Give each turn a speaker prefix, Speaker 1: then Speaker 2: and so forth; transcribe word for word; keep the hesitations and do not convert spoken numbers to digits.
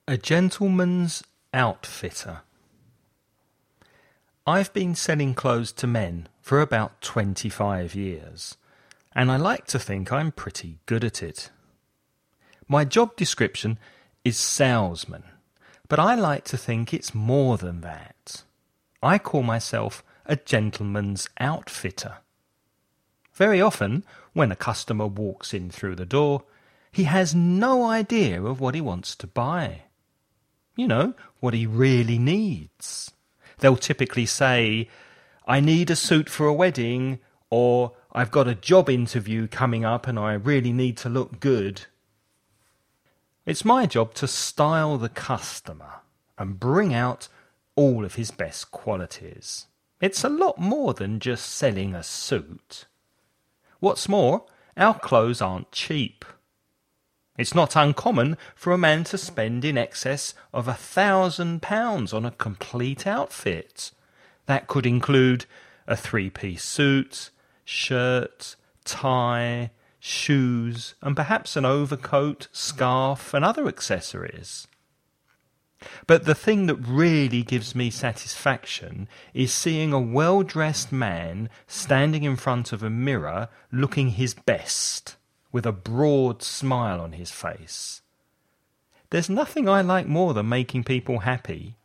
Speaker 1: A gentleman's outfitter. I've been selling clothes to men for about twenty-five years, and I like to think I'm pretty good at it. My job description is salesman, but I like to think it's more than that. I call myself a gentleman's outfitter. Very often, when a customer walks in through the door, he has no idea of what he wants to buy. You know, what he really needs. They'll typically say, I need a suit for a wedding, or I've got a job interview coming up and I really need to look good. It's my job to style the customer and bring out all of his best qualities. It's a lot more than just selling a suit. What's more, our clothes aren't cheap. It's not uncommon for a man to spend in excess of a thousand pounds on a complete outfit. That could include a three-piece suit, shirt, tie, shoes, and perhaps an overcoat, scarf, and other accessories. But the thing that really gives me satisfaction is seeing a well-dressed man standing in front of a mirror looking his best, with a broad smile on his face. There's nothing I like more than making people happy.